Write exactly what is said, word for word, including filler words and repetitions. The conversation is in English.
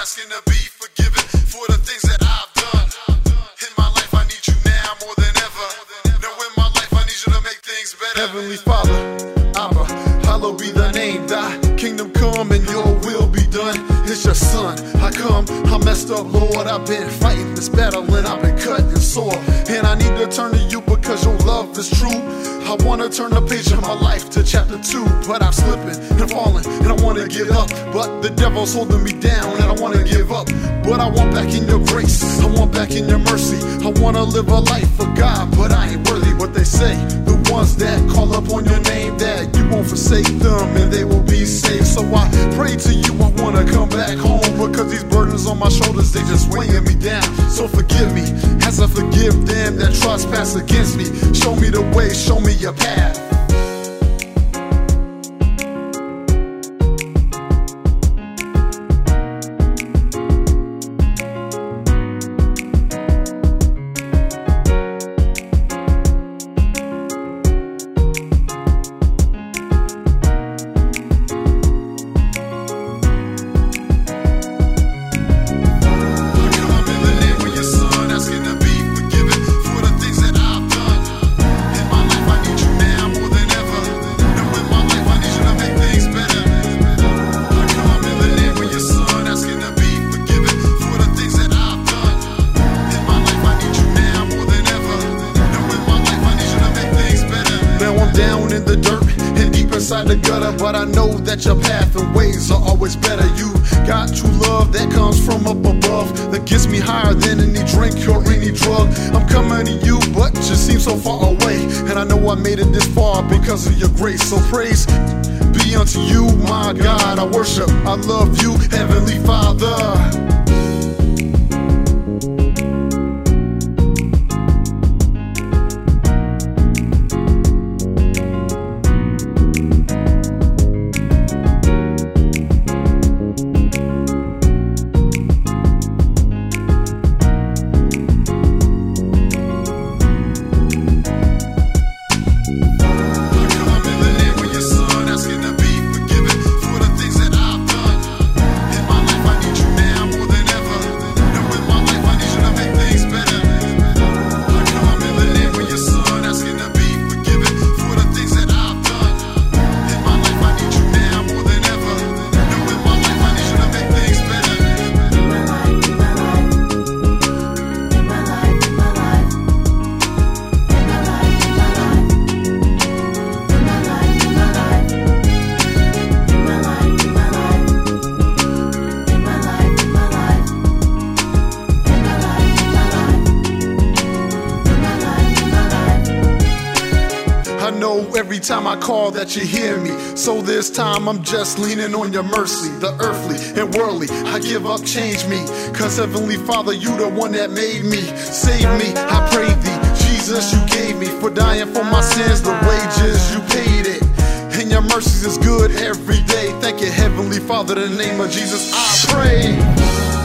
asking to be forgiven for the things that I've done. In my life, I need you now more than ever. Now in my life, I need you to make things better. Heavenly Father, Abba, hallowed be thy name. Thy kingdom come and your will be done. It's your son, I come, I messed up, Lord. I've been fighting this battle and I've been cut and sore. And I need to turn to you because your love is true. I wanna turn the page of my life to chapter two, but I'm slipping and falling and I wanna give up. But the devil's holding me down and I wanna give up. But I want back in your grace, I want back in your mercy. I wanna live a life for God, but I ain't worthy. What they say, the ones that call upon your name, that you won't forsake them and they will be saved. So I pray to you, I wanna come back home, because these burdens on my shoulders, they just weighing me down. So forgive me as I forgive them that trespass against me. Show me the way, show me your path. Down in the dirt and deep inside the gutter, but I know that your path and ways are always better. You got true love that comes from up above, that gets me higher than any drink or any drug. I'm coming to you, but you seem so far away, and I know I made it this far because of your grace. So praise be unto you, my God. I worship, I love you, Heavenly Father. I know every time I call that you hear me, so this time I'm just leaning on your mercy. The earthly and worldly, I give up, change me, cause Heavenly Father, you the one that made me. Save me, I pray thee, Jesus, you gave me, for dying for my sins, the wages, you paid it, and your mercies is good every day. Thank you, Heavenly Father, in the name of Jesus I pray.